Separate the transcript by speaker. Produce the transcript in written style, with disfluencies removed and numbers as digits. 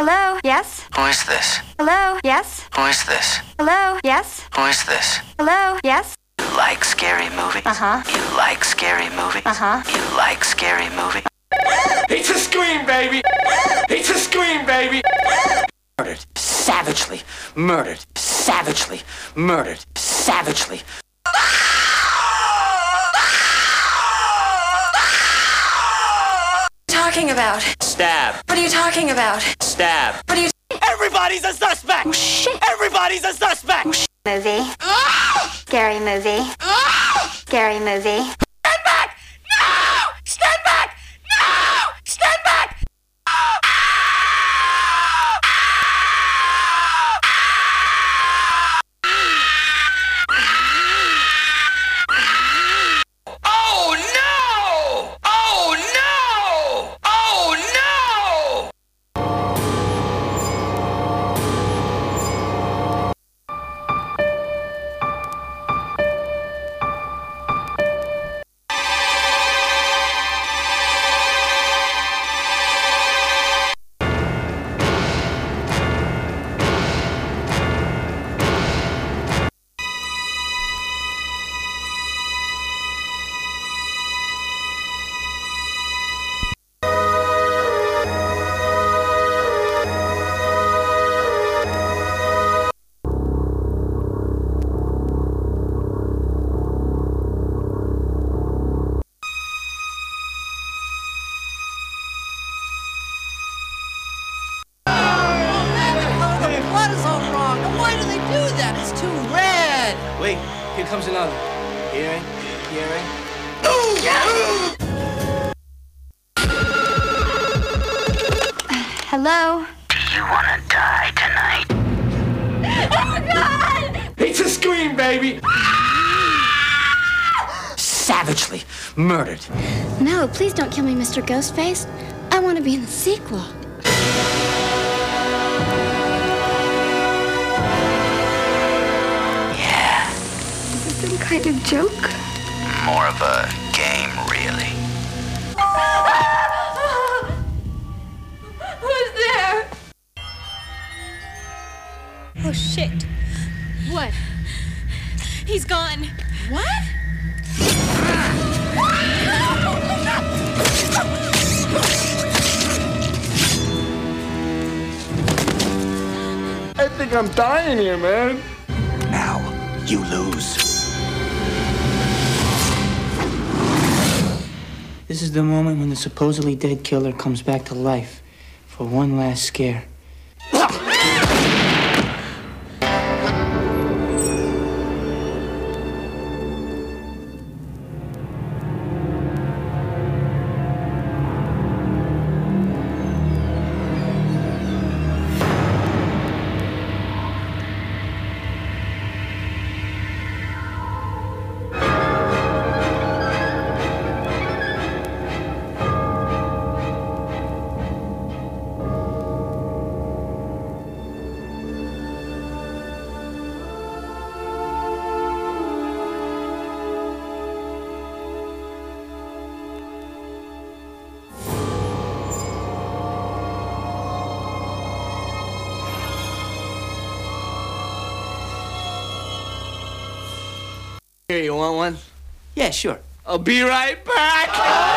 Speaker 1: Hello? Yes?
Speaker 2: Who is this?
Speaker 1: Hello? Yes?
Speaker 2: Who is this?
Speaker 1: Hello? Yes?
Speaker 2: Who is this?
Speaker 1: Hello? Yes?
Speaker 2: You like scary movies?
Speaker 1: Uh-huh.
Speaker 2: You like scary movies?
Speaker 1: Uh-huh.
Speaker 2: You like scary movies?
Speaker 3: It's a scream, baby! It's a scream, baby!
Speaker 2: Murdered savagely. Murdered savagely. Murdered savagely.
Speaker 4: Talking about?
Speaker 3: Stab.
Speaker 4: What are you talking about?
Speaker 3: Stab.
Speaker 4: What are you?
Speaker 3: Everybody's a suspect!
Speaker 1: Oh, shit.
Speaker 3: Everybody's a suspect!
Speaker 1: Movie. Scary movie. Scary movie.
Speaker 3: Stand back! No! Stand back! No! Stand back! Oh no! Oh no! Oh no!
Speaker 5: The blood is all wrong. And why do they do that? It's too red.
Speaker 3: Wait, here comes another. Hearing? Hearing?
Speaker 1: Hello?
Speaker 2: You wanna die tonight?
Speaker 3: It's a scream, baby!
Speaker 2: Savagely murdered.
Speaker 6: No, please don't kill me, Mr. Ghostface. I want to be in the sequel.
Speaker 2: Yeah,
Speaker 1: Is this some kind of joke?
Speaker 2: more of a game, really.
Speaker 4: Who's there?
Speaker 7: Oh, shit. What? He's gone.
Speaker 5: What?
Speaker 3: I think I'm dying here, man.
Speaker 2: Now, you lose.
Speaker 8: This is the moment when the supposedly dead killer comes back to life for one last scare.
Speaker 3: Here, you want one?
Speaker 8: Yeah, sure.
Speaker 3: I'll be right back!